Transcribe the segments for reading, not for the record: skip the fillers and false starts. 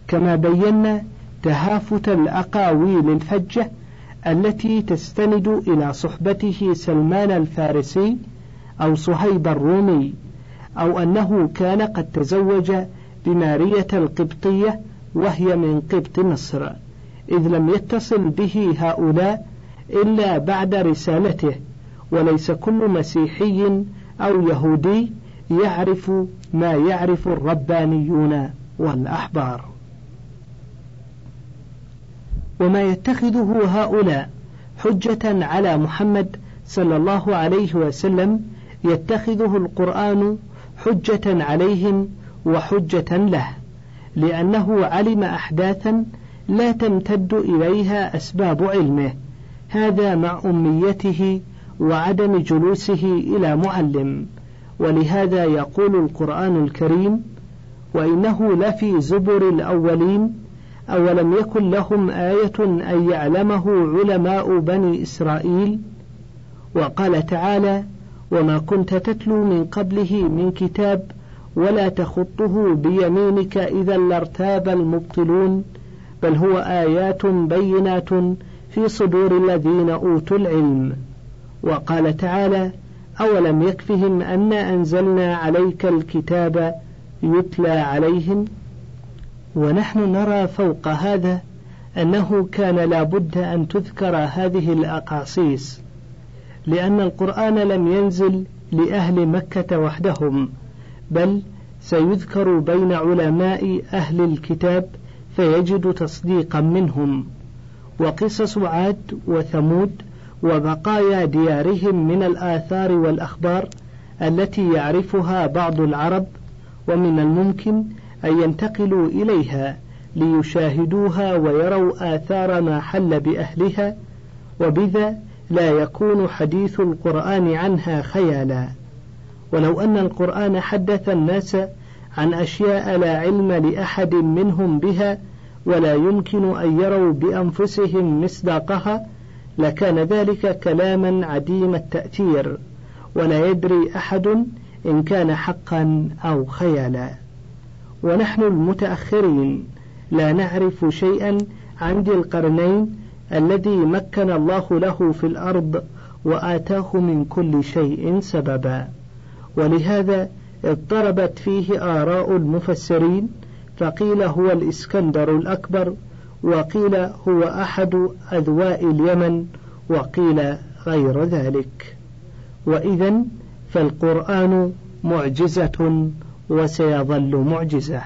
كما بينا تهافت الأقاويل الفجة التي تستند إلى صحبته سلمان الفارسي أو صهيب الرومي، أو أنه كان قد تزوج بمارية القبطية وهي من قبط مصر، إذ لم يتصل به هؤلاء إلا بعد رسالته، وليس كل مسيحي أو يهودي يعرف ما يعرف الربانيون والأحبار. وما يتخذه هؤلاء حجة على محمد صلى الله عليه وسلم يتخذه القرآن حجة عليهم وحجة له، لأنه علم أحداثا لا تمتد إليها أسباب علمه، هذا مع أميته وعدم جلوسه إلى معلم. ولهذا يقول القرآن الكريم: وإنه لفي زبر الأولين أولم يكن لهم آية أن يعلمه علماء بني إسرائيل. وقال تعالى: وما كنت تتلو من قبله من كتاب ولا تخطه بيمينك إذا لارتاب المبطلون بل هو آيات بينات في صدور الذين أوتوا العلم. وقال تعالى: أولم يكفهم أنا أنزلنا عليك الكتاب يتلى عليهم. ونحن نرى فوق هذا أنه كان لا بد أن تذكر هذه الأقاصيص، لأن القرآن لم ينزل لأهل مكة وحدهم، بل سيذكر بين علماء أهل الكتاب فيجد تصديقا منهم. وقصص عاد وثمود وبقايا ديارهم من الآثار والأخبار التي يعرفها بعض العرب، ومن الممكن أن ينتقلوا إليها ليشاهدوها ويروا آثار ما حل بأهلها، وبذا لا يكون حديث القرآن عنها خيالا. ولو أن القرآن حدث الناس عن أشياء لا علم لأحد منهم بها ولا يمكن أن يروا بأنفسهم مصداقها لكان ذلك كلاما عديم التأثير، ولا يدري أحد إن كان حقا أو خيالا. ونحن المتأخرين لا نعرف شيئا عن ذي القرنين الذي مكن الله له في الأرض وآتاه من كل شيء سببا، ولهذا اضطربت فيه آراء المفسرين، فقيل هو الإسكندر الأكبر، وقيل هو أحد أذواء اليمن، وقيل غير ذلك. وإذن فالقرآن معجزة وسيظل معجزة.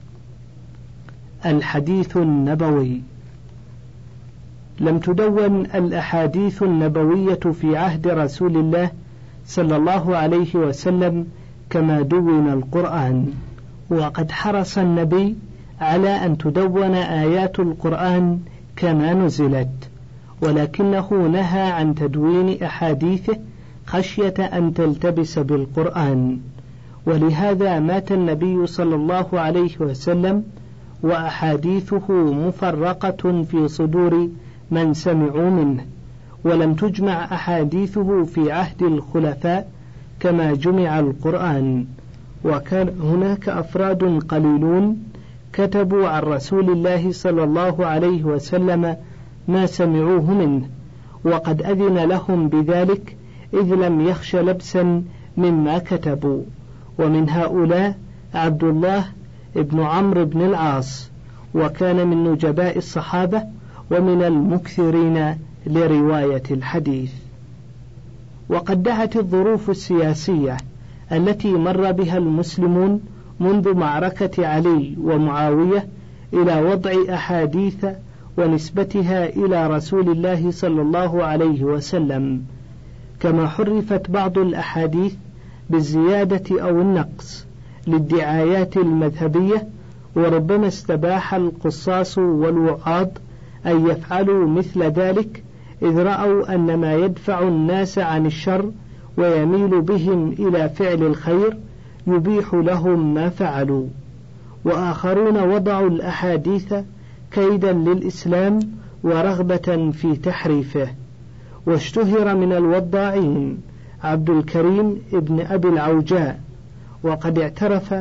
الحديث النبوي. لم تدون الأحاديث النبوية في عهد رسول الله صلى الله عليه وسلم كما دون القرآن، وقد حرص النبي على أن تدون آيات القرآن كما نزلت، ولكنه نهى عن تدوين أحاديثه خشية أن تلتبس بالقرآن. ولهذا مات النبي صلى الله عليه وسلم وأحاديثه مفرقة في صدور من سمعوا منه، ولم تجمع أحاديثه في عهد الخلفاء كما جمع القرآن. وكان هناك أفراد قليلون كتبوا عن رسول الله صلى الله عليه وسلم ما سمعوه منه، وقد أذن لهم بذلك إذ لم يخش لبسا مما كتبوا. ومن هؤلاء عبد الله ابن عمرو بن العاص، وكان من نجباء الصحابة ومن المكثرين لرواية الحديث. وقد دعت الظروف السياسية التي مر بها المسلمون منذ معركة علي ومعاوية إلى وضع أحاديث ونسبتها إلى رسول الله صلى الله عليه وسلم، كما حرفت بعض الأحاديث بالزيادة أو النقص للدعايات المذهبية، وربما استباح القصاص والوعاظ أن يفعلوا مثل ذلك إذ رأوا أن ما يدفع الناس عن الشر ويميل بهم إلى فعل الخير يبيح لهم ما فعلوا. وآخرون وضعوا الأحاديث كيدا للإسلام ورغبة في تحريفه. واشتهر من الوضاعين عبد الكريم ابن أبي العوجاء، وقد اعترف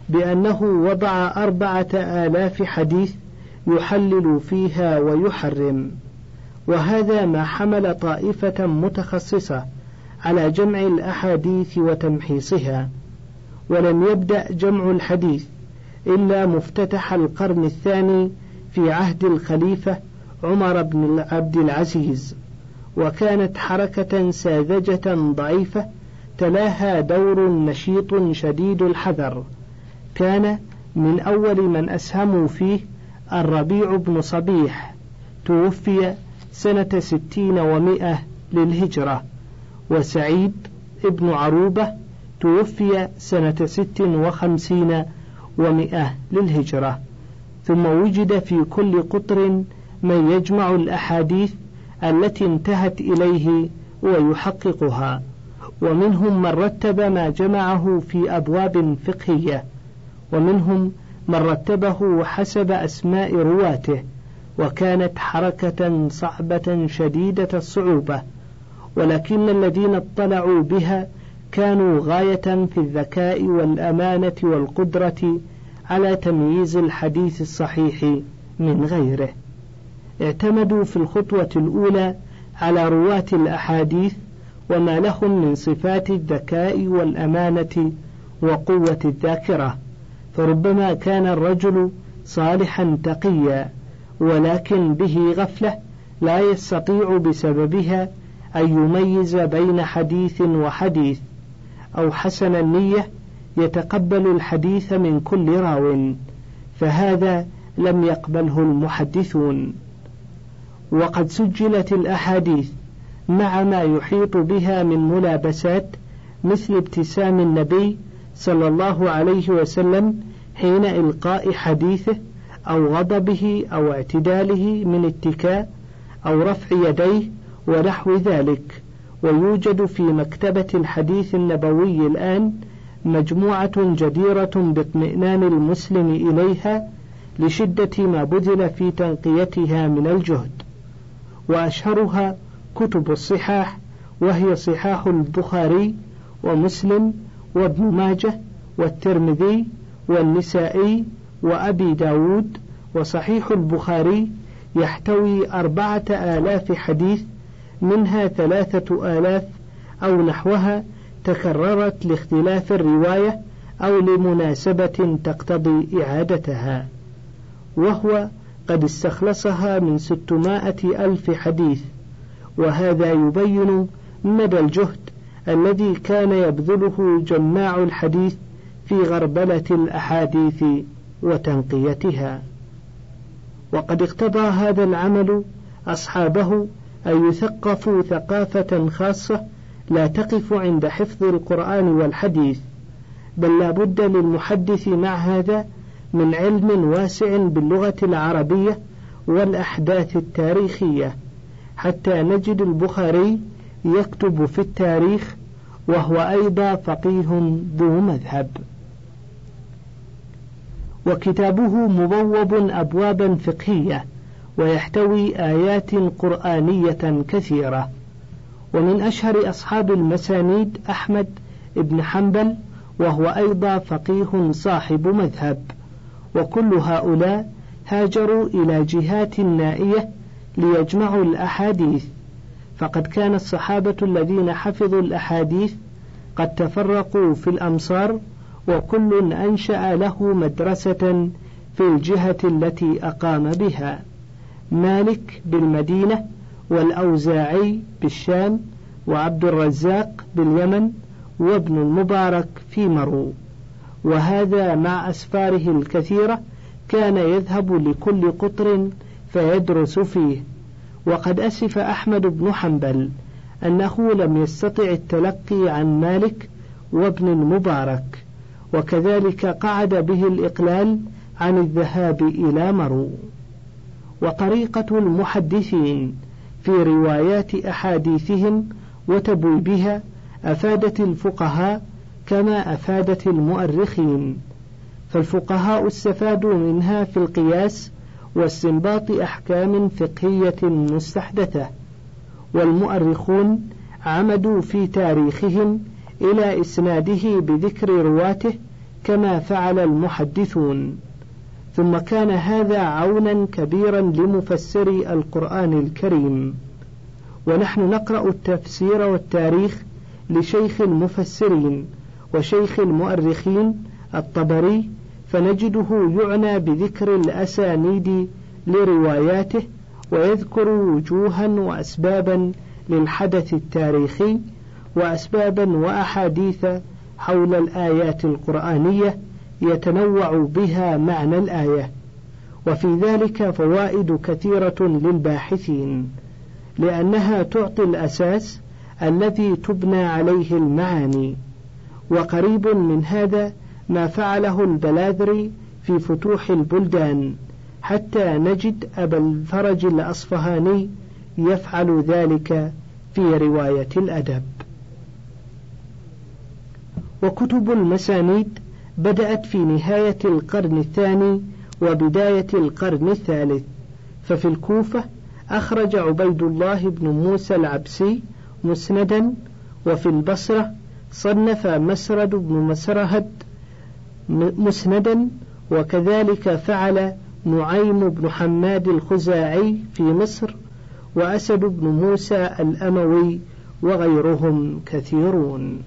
بأنه وضع 4000 حديث يحلل فيها ويحرم، وهذا ما حمل طائفة متخصصة على جمع الأحاديث وتمحيصها. ولم يبدأ جمع الحديث إلا مفتتح القرن الثاني في عهد الخليفة عمر بن عبد العزيز، وكانت حركة ساذجة ضعيفة تلاها دور نشيط شديد الحذر. كان من أول من أسهموا فيه الربيع بن صبيح، توفي سنة 60 و100 للهجرة، وسعيد ابن عروبة توفي سنة 56 و100 للهجرة. ثم وجد في كل قطر من يجمع الأحاديث التي انتهت إليه ويحققها، ومنهم من رتب ما جمعه في أبواب فقهية، ومنهم من رتبه حسب أسماء رواته، وكانت حركة صعبة شديدة الصعوبة، ولكن الذين اطلعوا بها كانوا غاية في الذكاء والأمانة والقدرة على تمييز الحديث الصحيح من غيره. اعتمدوا في الخطوة الأولى على رواة الأحاديث وما لهم من صفات الذكاء والأمانة وقوة الذاكرة، فربما كان الرجل صالحا تقيا ولكن به غفلة لا يستطيع بسببها أن يميز بين حديث وحديث، أو حسن النية يتقبل الحديث من كل راو، فهذا لم يقبله المحدثون. وقد سجلت الأحاديث مع ما يحيط بها من ملابسات، مثل ابتسام النبي صلى الله عليه وسلم حين إلقاء حديثه، أو غضبه أو اعتداله من اتكاء، أو رفع يديه ونحو ذلك. ويوجد في مكتبة الحديث النبوي الآن مجموعة جديرة باطمئنان المسلم إليها لشدة ما بذل في تنقيتها من الجهد، وأشهرها كتب الصحاح، وهي صحاح البخاري ومسلم وابن ماجه والترمذي والنسائي وأبي داود. وصحيح البخاري يحتوي 4000 حديث، منها 3000 أو نحوها تكررت لاختلاف الرواية أو لمناسبة تقتضي إعادتها، وهو قد استخلصها من 600,000 حديث. وهذا يبين مدى الجهد الذي كان يبذله جماع الحديث في غربلة الأحاديث وتنقيتها. وقد اقتضى هذا العمل أصحابه أن يثقفوا ثقافة خاصة لا تقف عند حفظ القرآن والحديث، بل لا بد للمحدث مع هذا من علم واسع باللغة العربية والأحداث التاريخية، حتى نجد البخاري يكتب في التاريخ وهو أيضا فقيه ذو مذهب. وكتابه مبوب أبوابا فقهية، ويحتوي آيات قرآنية كثيرة. ومن أشهر أصحاب المسانيد أحمد بن حنبل، وهو أيضا فقيه صاحب مذهب. وكل هؤلاء هاجروا إلى جهات نائية ليجمعوا الأحاديث، فقد كان الصحابة الذين حفظوا الأحاديث قد تفرقوا في الأمصار، وكل أنشأ له مدرسة في الجهة التي أقام بها، مالك بالمدينة، والأوزاعي بالشام، وعبد الرزاق باليمن، وابن المبارك في مرو. وهذا مع أسفاره الكثيرة كان يذهب لكل قطر فيدرس فيه. وقد أسف أحمد بن حنبل أنه لم يستطع التلقي عن مالك وابن المبارك، وكذلك قعد به الإقلال عن الذهاب إلى مرو. وطريقة المحدثين في روايات أحاديثهم وتبويبها أفادت الفقهاء كما أفادت المؤرخين، فالفقهاء استفادوا منها في القياس واستنباط أحكام فقهية مستحدثة، والمؤرخون عمدوا في تاريخهم إلى إسناده بذكر رواته كما فعل المحدثون. ثم كان هذا عونا كبيرا لمفسري القرآن الكريم. ونحن نقرأ التفسير والتاريخ لشيخ المفسرين وشيخ المؤرخين الطبري، فنجده يعنى بذكر الأسانيد لرواياته، ويذكر وجوها وأسبابا للحدث التاريخي وأسبابا وأحاديث حول الآيات القرآنية يتنوع بها معنى الآية. وفي ذلك فوائد كثيرة للباحثين، لأنها تعطي الأساس الذي تبنى عليه المعاني. وقريب من هذا ما فعله البلاذري في فتوح البلدان، حتى نجد أبا الفرج الأصفهاني يفعل ذلك في رواية الأدب. وكتب المسانيد بدأت في نهاية القرن الثاني وبداية القرن الثالث. ففي الكوفة أخرج عبيد الله بن موسى العبسي مسندا، وفي البصرة صنف مسرد بن مسرهد مسندا، وكذلك فعل نعيم بن حماد الخزاعي في مصر، وأسد بن موسى الأموي، وغيرهم كثيرون.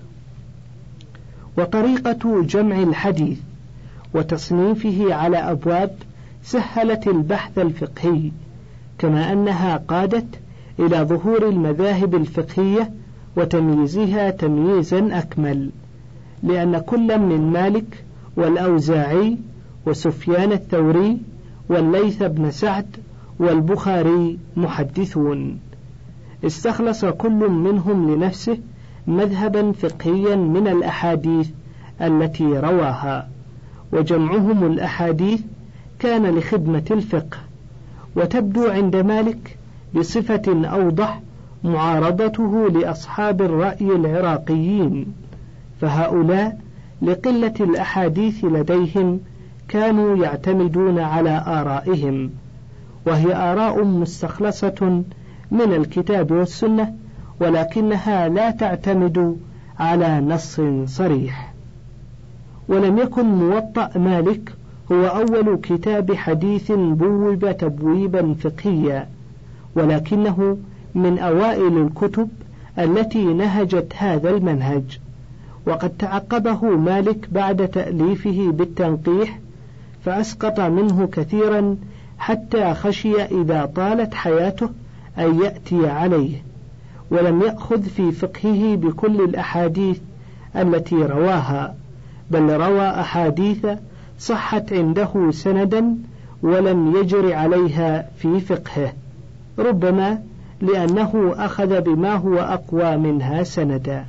وطريقة جمع الحديث وتصنيفه على أبواب سهلت البحث الفقهي، كما أنها قادت إلى ظهور المذاهب الفقهية وتمييزها تمييزا أكمل، لأن كل من مالك والأوزاعي وسفيان الثوري والليث بن سعد والبخاري محدثون، استخلص كل منهم لنفسه مذهبا فقهيا من الأحاديث التي رواها، وجمعهم الأحاديث كان لخدمة الفقه. وتبدو عند مالك بصفة أوضح معارضته لأصحاب الرأي العراقيين، فهؤلاء لقلة الأحاديث لديهم كانوا يعتمدون على آرائهم، وهي آراء مستخلصة من الكتاب والسنة، ولكنها لا تعتمد على نص صريح. ولم يكن موطأ مالك هو أول كتاب حديث بوب تبويبا فقهيا، ولكنه من أوائل الكتب التي نهجت هذا المنهج، وقد تعقبه مالك بعد تأليفه بالتنقيح، فأسقط منه كثيرا حتى خشي إذا طالت حياته أن يأتي عليه، ولم يأخذ في فقهه بكل الأحاديث التي رواها، بل روى أحاديث صحت عنده سندا ولم يجر عليها في فقهه، ربما لأنه أخذ بما هو أقوى منها سندا.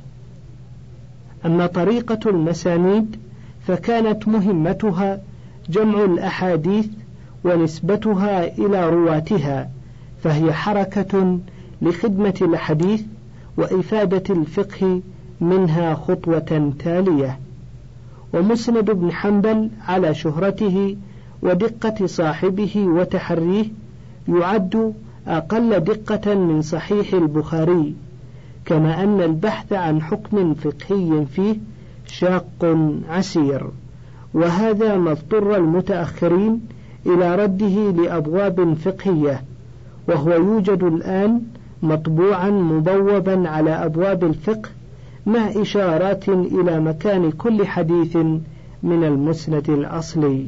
أما طريقة المسانيد فكانت مهمتها جمع الأحاديث ونسبتها إلى رواتها، فهي حركة لخدمة الحديث وإفادة الفقه منها خطوة تالية. ومسند بن حنبل على شهرته ودقة صاحبه وتحريه يعد أقل دقة من صحيح البخاري، كما أن البحث عن حكم فقهي فيه شاق عسير، وهذا ما اضطر المتأخرين إلى رده لأبواب فقهية، وهو يوجد الآن مطبوعا مبوبا على أبواب الفقه مع إشارات إلى مكان كل حديث من المسند الأصلي.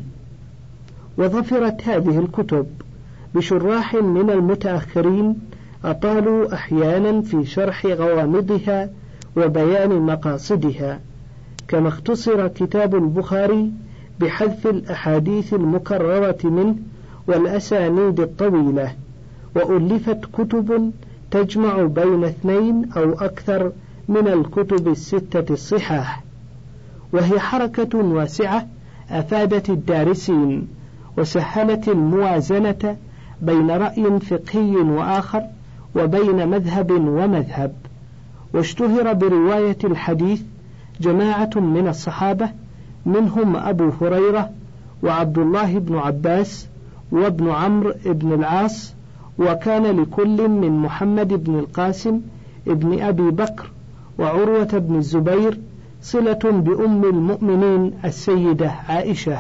وظفرت هذه الكتب بشراح من المتأخرين أطالوا أحيانا في شرح غوامضها وبيان مقاصدها، كما اختصر كتاب البخاري بحذف الأحاديث المكررة منه والأسانيد الطويلة، وألفت كتب تجمع بين 2 أو أكثر من الكتب 6 الصحاح، وهي حركة واسعة أفادت الدارسين وسهلت الموازنة بين رأي فقهي وآخر وبين مذهب ومذهب. واشتهر برواية الحديث جماعة من الصحابة، منهم أبو هريرة وعبد الله بن عباس وابن عمرو بن العاص، وكان لكل من محمد بن القاسم ابن أبي بكر وعروة بن الزبير صلة بأم المؤمنين السيدة عائشة.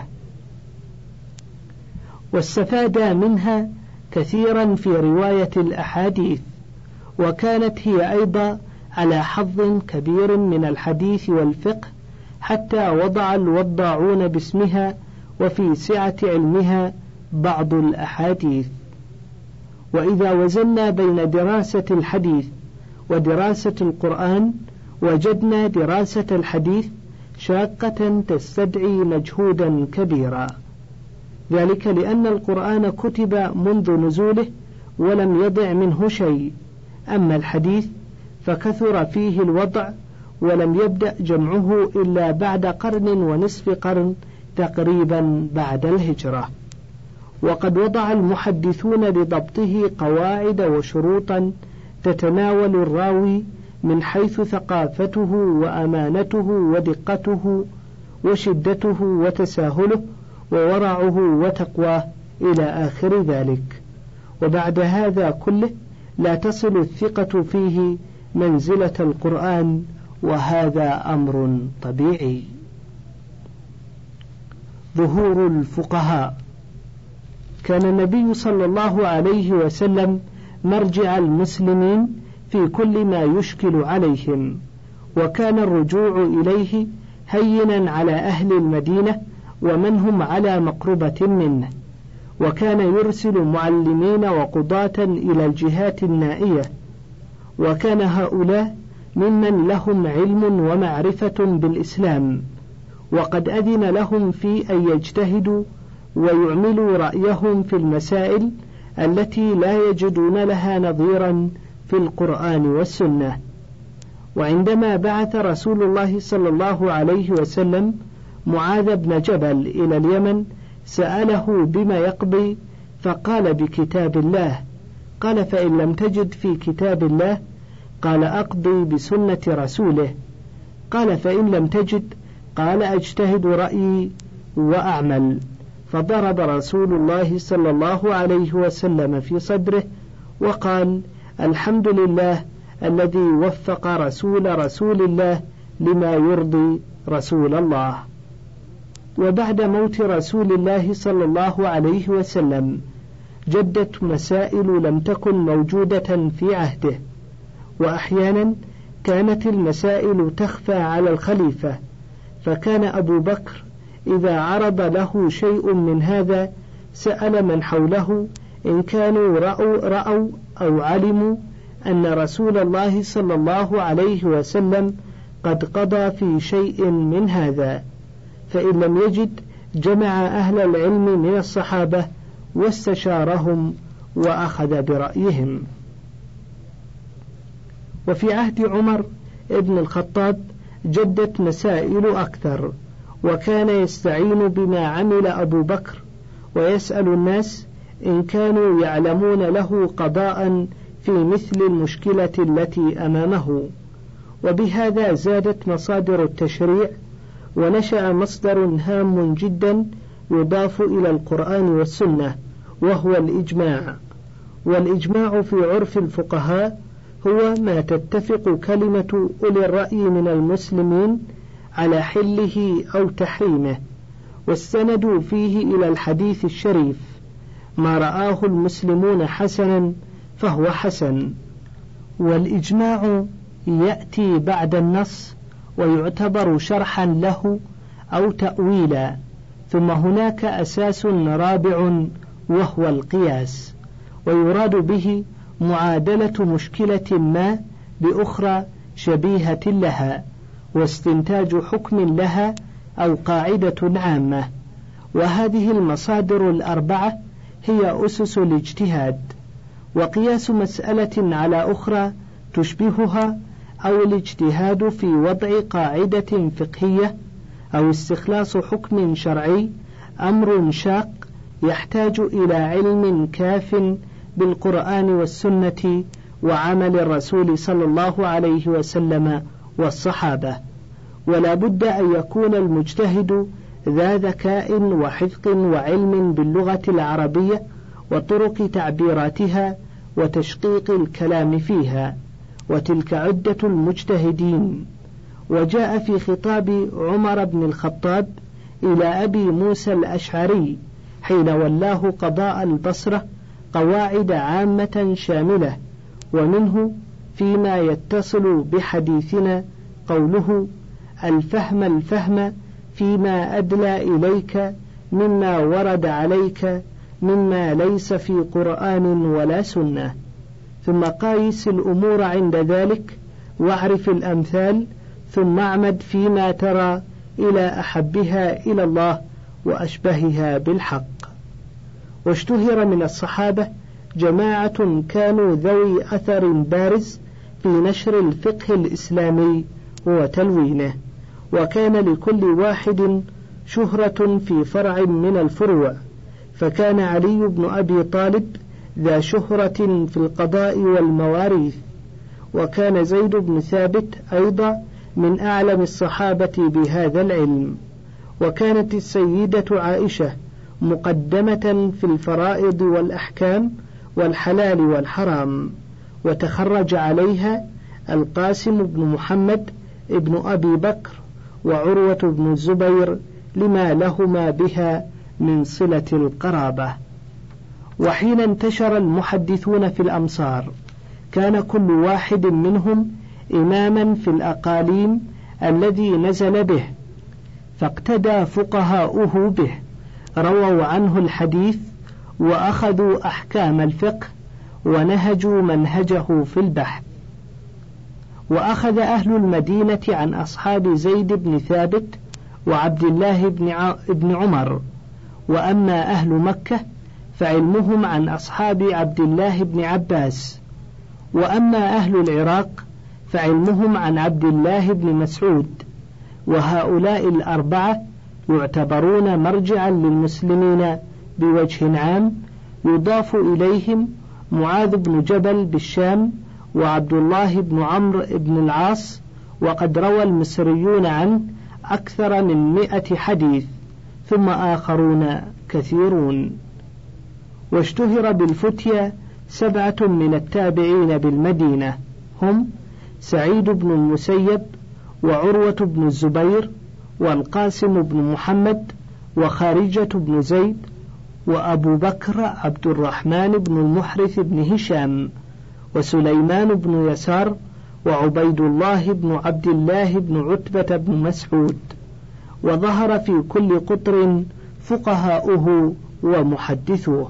واستفاد منها كثيرا في رواية الأحاديث، وكانت هي أيضا على حظ كبير من الحديث والفقه، حتى وضع الوضاعون باسمها وفي سعة علمها بعض الأحاديث. وإذا وزنا بين دراسة الحديث ودراسة القرآن وجدنا دراسة الحديث شاقة تستدعي مجهودا كبيرا، ذلك لأن القرآن كتب منذ نزوله ولم يضع منه شيء، أما الحديث فكثر فيه الوضع ولم يبدأ جمعه إلا بعد قرن ونصف قرن تقريبا بعد الهجرة. وقد وضع المحدثون لضبطه قواعد وشروطا تتناول الراوي من حيث ثقافته وأمانته ودقته وشدته وتساهله وورعه وتقواه إلى آخر ذلك. وبعد هذا كله لا تصل الثقة فيه منزلة القرآن، وهذا أمر طبيعي. ظهور الفقهاء. كان النبي صلى الله عليه وسلم مرجع المسلمين في كل ما يشكل عليهم، وكان الرجوع إليه هينا على أهل المدينة ومن هم على مقربة منه، وكان يرسل معلمين وقضاة إلى الجهات النائية، وكان هؤلاء ممن لهم علم ومعرفة بالإسلام، وقد أذن لهم في أن يجتهدوا ويعملوا رأيهم في المسائل التي لا يجدون لها نظيرا في القرآن والسنة. وعندما بعث رسول الله صلى الله عليه وسلم معاذ بن جبل إلى اليمن سأله بما يقضي، فقال بكتاب الله. قال فإن لم تجد في كتاب الله؟ قال أقضي بسنة رسوله. قال فإن لم تجد؟ قال أجتهد رأيي وأعمل. فضرب رسول الله صلى الله عليه وسلم في صدره وقال: الحمد لله الذي وفق رسول الله لما يرضي رسول الله. وبعد موت رسول الله صلى الله عليه وسلم جدت مسائل لم تكن موجودة في عهده، وأحيانا كانت المسائل تخفى على الخليفة، فكان أبو بكر إذا عرض له شيء من هذا سأل من حوله إن كانوا رأوا أو علموا أن رسول الله صلى الله عليه وسلم قد قضى في شيء من هذا، فإن لم يجد جمع أهل العلم من الصحابة واستشارهم وأخذ برأيهم. وفي عهد عمر ابن الخطاب جدت مسائل أكثر، وكان يستعين بما عمل أبو بكر ويسأل الناس إن كانوا يعلمون له قضاء في مثل المشكلة التي أمامه. وبهذا زادت مصادر التشريع، ونشأ مصدر هام جدا يضاف إلى القرآن والسنة، وهو الإجماع. والإجماع في عرف الفقهاء هو ما تتفق كلمة أولي الرأي من المسلمين على حله أو تحريمه، واستندوا فيه إلى الحديث الشريف: ما رآه المسلمون حسنا فهو حسن. والإجماع يأتي بعد النص ويعتبر شرحا له أو تأويلا، ثم هناك أساس رابع وهو القياس، ويراد به معادلة مشكلة ما بأخرى شبيهة لها، واستنتاج حكم لها أو قاعدة عامة. وهذه المصادر الأربعة هي أسس الاجتهاد. وقياس مسألة على أخرى تشبهها، أو الاجتهاد في وضع قاعدة فقهية، أو استخلاص حكم شرعي، أمر شاق يحتاج إلى علم كاف بالقرآن والسنة وعمل الرسول صلى الله عليه وسلم والصحابة. ولا بد أن يكون المجتهد ذا ذكاء وحذق وعلم باللغة العربية وطرق تعبيراتها وتشقيق الكلام فيها، وتلك عدة المجتهدين. وجاء في خطاب عمر بن الخطاب إلى أبي موسى الأشعري حين ولاه قضاء البصرة قواعد عامة شاملة، ومنه فيما يتصل بحديثنا قوله: الفهم فيما أدلى إليك مما ورد عليك مما ليس في قرآن ولا سنة، ثم قايس الأمور عند ذلك واعرف الأمثال، ثم اعمد فيما ترى إلى أحبها إلى الله وأشبهها بالحق. واشتهر من الصحابة جماعة كانوا ذوي أثر بارز في نشر الفقه الإسلامي وتلوينه، وكان لكل واحد شهرة في فرع من الفروع، فكان علي بن أبي طالب ذا شهرة في القضاء والمواريث، وكان زيد بن ثابت أيضا من أعلم الصحابة بهذا العلم، وكانت السيدة عائشة مقدمة في الفرائض والأحكام والحلال والحرام، وتخرج عليها القاسم بن محمد ابن أبي بكر وعروة بن الزبير لما لهما بها من صلة القرابة. وحين انتشر المحدثون في الأمصار كان كل واحد منهم إماما في الأقاليم الذي نزل به، فاقتدى فقهاؤه به، رووا عنه الحديث وأخذوا أحكام الفقه ونهجوا منهجه في البحث. وأخذ أهل المدينة عن أصحاب زيد بن ثابت وعبد الله بن عمر، وأما أهل مكة فعلمهم عن أصحاب عبد الله بن عباس، وأما أهل العراق فعلمهم عن عبد الله بن مسعود، وهؤلاء الأربعة يعتبرون مرجعا للمسلمين بوجه عام، يضاف إليهم معاذ بن جبل بالشام وعبد الله بن عمرو بن العاص، وقد روى المصريون عنه أكثر من 100 حديث، ثم آخرون كثيرون. واشتهر بالفتيا 7 من التابعين بالمدينة، هم سعيد بن المسيب وعروة بن الزبير والقاسم بن محمد وخارجة بن زيد وأبو بكر عبد الرحمن بن المحرث بن هشام وسليمان بن يسار وعبيد الله بن عبد الله بن عتبة بن مسعود. وظهر في كل قطر فقهاؤه ومحدثوه.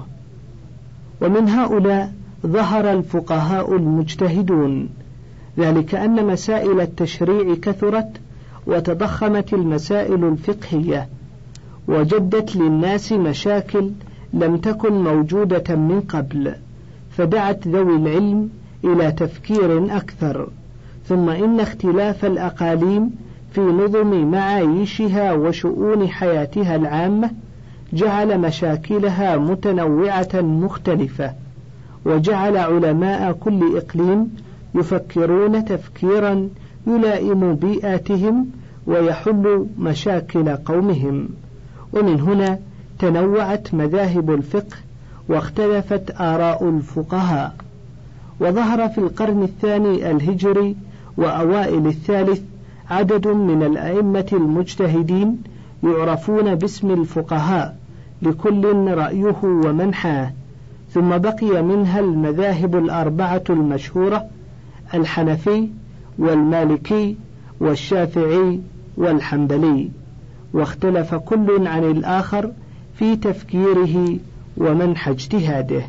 ومن هؤلاء ظهر الفقهاء المجتهدون، ذلك أن مسائل التشريع كثرت وتضخمت المسائل الفقهية، وجدت للناس مشاكل لم تكن موجودة من قبل، فدعت ذوي العلم إلى تفكير أكثر. ثم إن اختلاف الأقاليم في نظم معايشها وشؤون حياتها العامة جعل مشاكلها متنوعة مختلفة، وجعل علماء كل إقليم يفكرون تفكيرا يلائم بيئاتهم ويحل مشاكل قومهم. ومن هنا تنوعت مذاهب الفقه واختلفت آراء الفقهاء. وظهر في القرن الثاني الهجري وأوائل الثالث عدد من الأئمة المجتهدين يعرفون باسم الفقهاء، لكل رأيه ومنحاه. ثم بقي منها المذاهب الأربعة المشهورة: الحنفي والمالكي والشافعي والحنبلي، واختلف كل عن الآخر في تفكيره ومنحى اجتهاده.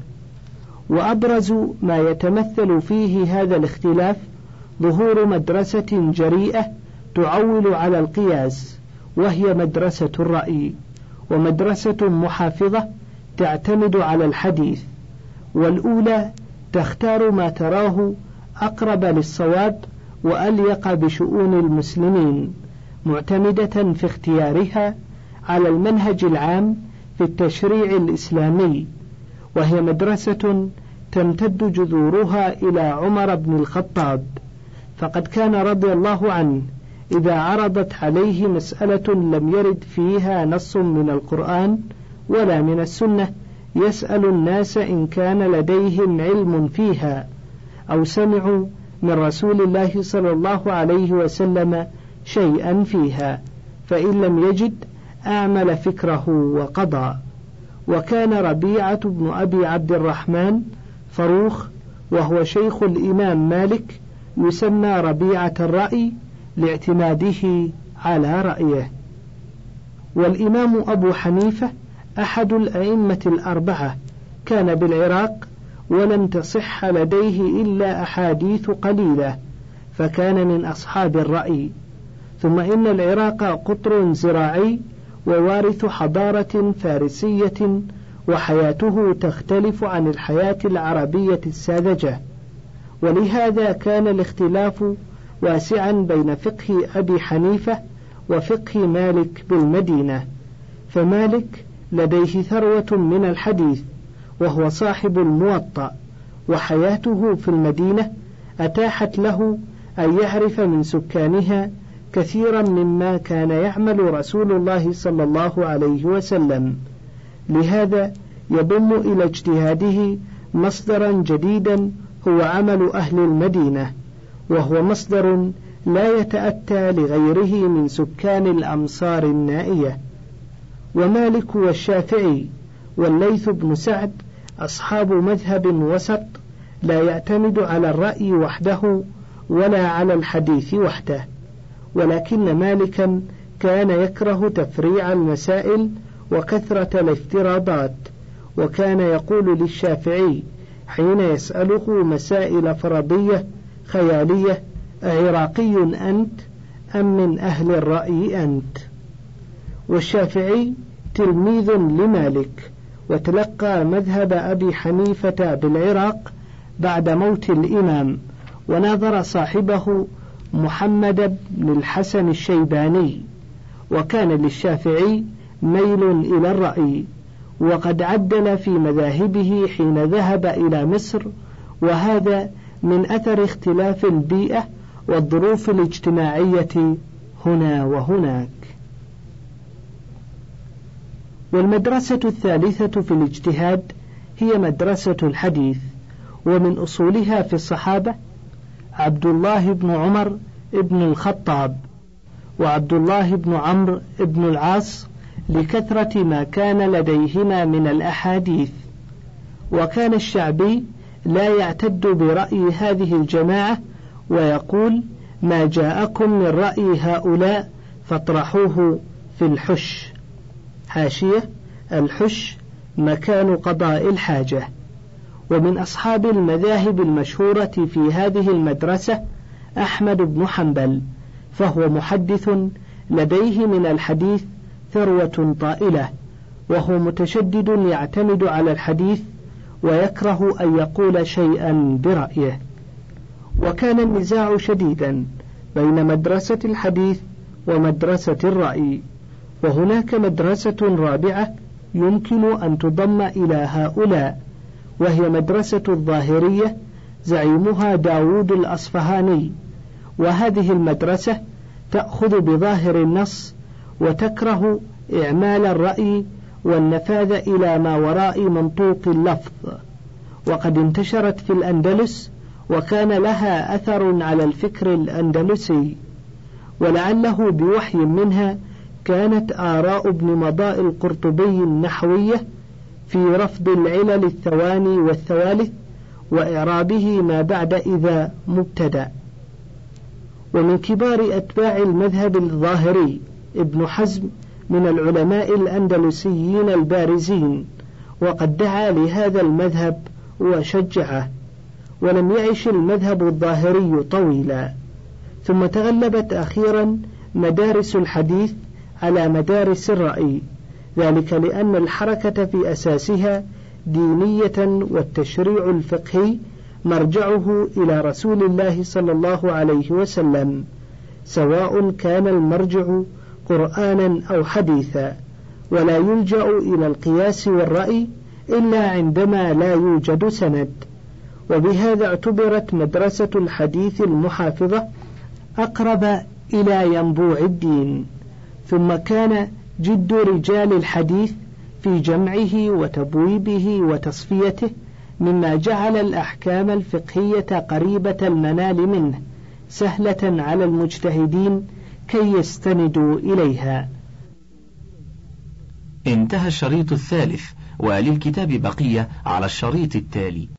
وأبرز ما يتمثل فيه هذا الاختلاف ظهور مدرسة جريئة تعول على القياس، وهي مدرسة الرأي، ومدرسة محافظة تعتمد على الحديث. والأولى تختار ما تراه أقرب للصواب وأليق بشؤون المسلمين، معتمدة في اختيارها على المنهج العام في التشريع الإسلامي، وهي مدرسة تمتد جذورها إلى عمر بن الخطاب، فقد كان رضي الله عنه إذا عرضت عليه مسألة لم يرد فيها نص من القرآن ولا من السنة يسأل الناس إن كان لديهم علم فيها أو سمعوا من رسول الله صلى الله عليه وسلم شيئا فيها، فإن لم يجد أعمل فكره وقضى. وكان ربيعة بن أبي عبد الرحمن فروخ، وهو شيخ الإمام مالك، يسمى ربيعة الرأي لاعتماده على رأيه. والإمام أبو حنيفة أحد الأئمة الأربعة، كان بالعراق، ولم تصح لديه إلا أحاديث قليلة، فكان من أصحاب الرأي. ثم إن العراق قطر زراعي ووارث حضارة فارسية، وحياته تختلف عن الحياة العربية الساذجة، ولهذا كان الاختلاف واسعا بين فقه أبي حنيفة وفقه مالك بالمدينة. فمالك لديه ثروة من الحديث، وهو صاحب الموطأ، وحياته في المدينة أتاحت له أن يعرف من سكانها كثيرا مما كان يعمل رسول الله صلى الله عليه وسلم. لهذا يضم إلى اجتهاده مصدرا جديدا هو عمل أهل المدينة، وهو مصدر لا يتأتى لغيره من سكان الأمصار النائية. ومالك والشافعي والليث بن سعد أصحاب مذهب وسط، لا يعتمد على الرأي وحده ولا على الحديث وحده، ولكن مالكا كان يكره تفريع المسائل وكثرة الافتراضات، وكان يقول للشافعي حين يسأله مسائل فرضية خيالية: أعراقي أنت أم من أهل الرأي أنت؟ والشافعي تلميذ لمالك، وتلقى مذهب أبي حنيفة بالعراق بعد موت الإمام، وناظر صاحبه محمد بن الحسن الشيباني، وكان للشافعي ميل إلى الرأي، وقد عدل في مذاهبه حين ذهب إلى مصر، وهذا من أثر اختلاف البيئة والظروف الاجتماعية هنا وهناك. والمدرسة الثالثة في الاجتهاد هي مدرسة الحديث، ومن أصولها في الصحابة عبد الله بن عمر بن الخطاب وعبد الله بن عمرو بن العاص، لكثرة ما كان لديهما من الأحاديث. وكان الشعبي لا يعتد برأي هذه الجماعة، ويقول: ما جاءكم من رأي هؤلاء فاطرحوه في الحش. حاشية: الحش مكان قضاء الحاجة. ومن أصحاب المذاهب المشهورة في هذه المدرسة أحمد بن حنبل، فهو محدث لديه من الحديث ثروة طائلة، وهو متشدد يعتمد على الحديث، ويكره أن يقول شيئا برأيه. وكان النزاع شديدا بين مدرسة الحديث ومدرسة الرأي. وهناك مدرسة رابعة يمكن أن تضم إلى هؤلاء، وهي مدرسة الظاهرية، زعيمها داود الأصفهاني. وهذه المدرسة تأخذ بظاهر النص، وتكره إعمال الرأي والنفاذ إلى ما وراء منطوق اللفظ. وقد انتشرت في الأندلس، وكان لها أثر على الفكر الأندلسي، ولعله بوحي منها كانت آراء ابن مضاء القرطبي النحوية في رفض العلل الثواني والثوالث، وإعرابه ما بعد إذا مبتدأ. ومن كبار أتباع المذهب الظاهري ابن حزم من العلماء الأندلسيين البارزين، وقد دعا لهذا المذهب وشجعه. ولم يعش المذهب الظاهري طويلا، ثم تغلبت أخيرا مدارس الحديث على مدارس الرأي، ذلك لأن الحركة في أساسها دينية، والتشريع الفقهي مرجعه إلى رسول الله صلى الله عليه وسلم، سواء كان المرجع قرآنا أو حديثا، ولا يلجأ إلى القياس والرأي إلا عندما لا يوجد سند. وبهذا اعتبرت مدرسة الحديث المحافظة أقرب إلى ينبوع الدين. ثم كان جد رجال الحديث في جمعه وتبويبه وتصفيته مما جعل الأحكام الفقهية قريبة المنال منه، سهلة على المجتهدين، كي يستندوا إليها. انتهى الشريط الثالث، وللكتاب بقية على الشريط التالي.